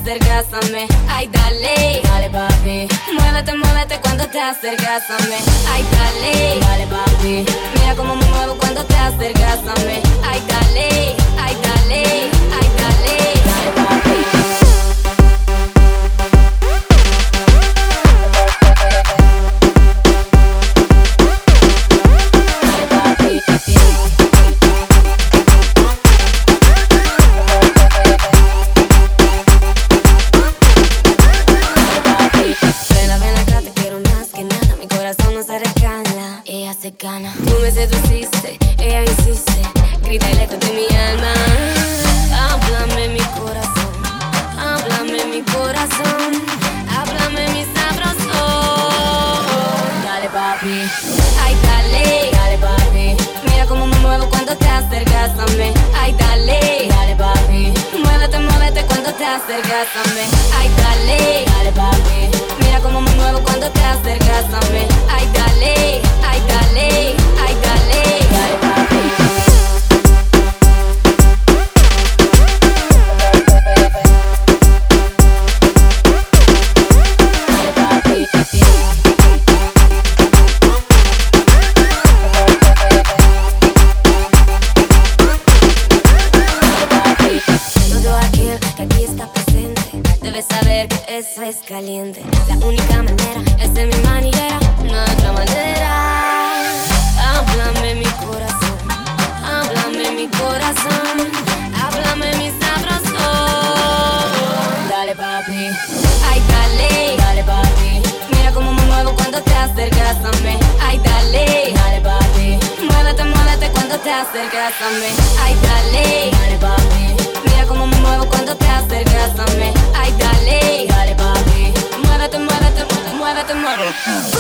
acercas a mí. Ay, dale, dale papi. Muévete, muévete cuando te acercas a mí. Ay, dale, dale papi. Mira cómo me muevo cuando te acercas a mí. Ay, dale, ay, dale, ay, dale, dale papi. Tú me seduciste, ella me hiciste, grita y lejos de mi alma. Háblame mi corazón, háblame mi corazón, háblame mi sabroso. Dale papi, ay dale, dale papi. Mira cómo me muevo cuando te acercas a mí. Ay dale, dale papi. Muévete, muévete cuando te acercas a mí. Ay dale, dale papi. Mira cómo me muevo cuando te acercas a mí. Ay dale, ay dale, ay dale, dale papi. Saber que eso es caliente. La única manera es de mi maniguera, no hay otra manera. Háblame mi corazón, háblame mi corazón, háblame mi sabroso. Dale papi, ay dale, dale papi. Mira cómo me muevo cuando te acercas a mí. Ay dale, dale papi. Muévete, muévete cuando te acercas a mí. Ay dale, dale papi. Mira cómo me muevo cuando te acercas a mí. Ay dale, dale papi. Muévete, muévete, muévete, muévete.